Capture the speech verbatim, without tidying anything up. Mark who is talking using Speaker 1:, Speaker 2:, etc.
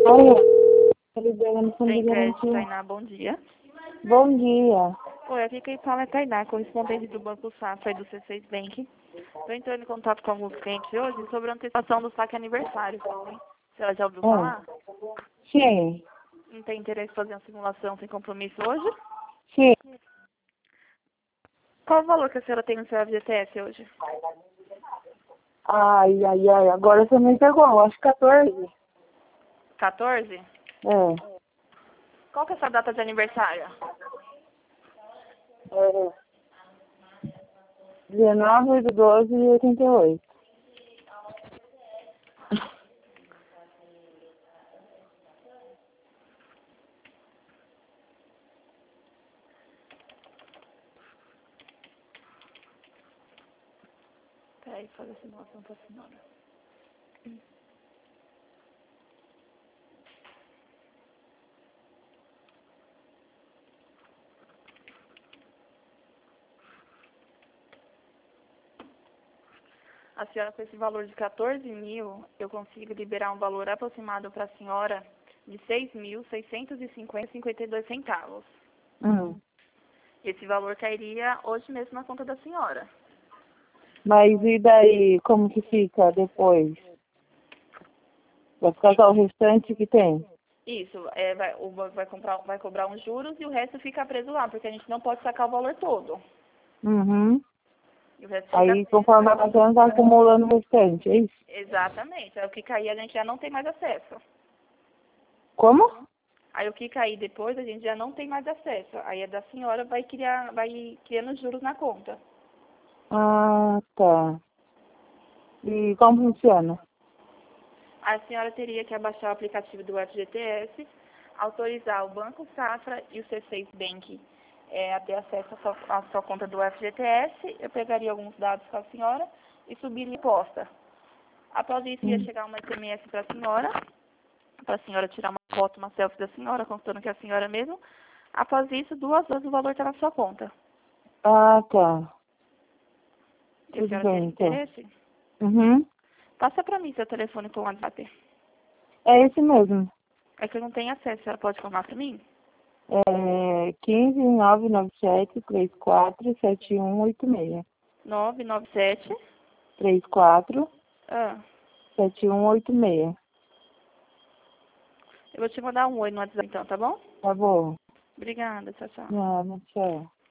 Speaker 1: Alô, tô ligando no fundo
Speaker 2: Tem
Speaker 1: de
Speaker 2: crédito,
Speaker 1: garantia.
Speaker 2: Tainá, bom dia.
Speaker 1: Bom dia.
Speaker 2: Oi, aqui quem fala é Tainá, correspondente do Banco Safra e do C seis Bank. Estou entrando em contato com alguns clientes hoje sobre a antecipação do saque aniversário. A senhora já ouviu
Speaker 1: É.
Speaker 2: falar?
Speaker 1: Sim,
Speaker 2: Não tem interesse em fazer uma simulação sem compromisso hoje?
Speaker 1: sim.
Speaker 2: Qual o valor que a senhora tem no seu F G T S hoje?
Speaker 1: Ai, ai, ai, agora você me pegou, eu acho quatorze.
Speaker 2: quatorze?
Speaker 1: É.
Speaker 2: Qual que é a sua data de aniversário?
Speaker 1: É. dezenove de doze de oitenta e oito.
Speaker 2: Peraí, fazer a simulação para a senhora. A senhora, com esse valor de quatorze mil, eu consigo liberar um valor aproximado para a senhora de seis mil seiscentos e cinquenta e cinquenta e dois centavos.
Speaker 1: Hum.
Speaker 2: Esse valor cairia hoje mesmo na conta da senhora.
Speaker 1: Mas e daí, como que fica depois? Vai ficar só o restante que tem?
Speaker 2: Isso, é, vai, o banco vai, comprar, vai cobrar uns juros e o resto fica preso lá, porque a gente não pode sacar o valor todo.
Speaker 1: Uhum.
Speaker 2: E o resto fica
Speaker 1: Aí,
Speaker 2: preso.
Speaker 1: conforme vai passando, vai acumulando o restante, é isso?
Speaker 2: Exatamente. Aí o que cair a gente já não tem mais acesso.
Speaker 1: Como?
Speaker 2: Aí o que cair depois a gente já não tem mais acesso. Aí a da senhora vai criar, vai criando juros na conta.
Speaker 1: Ah, tá. E como funciona?
Speaker 2: A senhora teria que abaixar o aplicativo do F G T S, autorizar o Banco Safra e o C seis Bank é, a ter acesso à sua, à sua conta do F G T S. Eu pegaria alguns dados com a senhora e subiria a imposta. Após isso, ia
Speaker 1: Hum.
Speaker 2: chegar uma S M S para a senhora, para a senhora tirar uma foto, uma selfie da senhora, contando que é a senhora mesmo. Após isso, duas horas o valor está na sua conta.
Speaker 1: Ah, tá.
Speaker 2: E a
Speaker 1: Tudo
Speaker 2: senhora
Speaker 1: bem,
Speaker 2: teria
Speaker 1: então.
Speaker 2: interesse?
Speaker 1: Uhum.
Speaker 2: Passa para mim seu telefone com o WhatsApp.
Speaker 1: É esse mesmo.
Speaker 2: É que eu não tenho acesso, a senhora pode informar para mim?
Speaker 1: É quinze, nove nove sete, trinta e quatro, setenta e um oitenta e seis.
Speaker 2: nove nove sete.
Speaker 1: trinta e quatro,
Speaker 2: Ah,
Speaker 1: setenta e um oitenta e seis.
Speaker 2: eu vou te mandar um oi no WhatsApp então, tá bom?
Speaker 1: Tá bom.
Speaker 2: Obrigada, tchau, tchau.
Speaker 1: Não, não sei.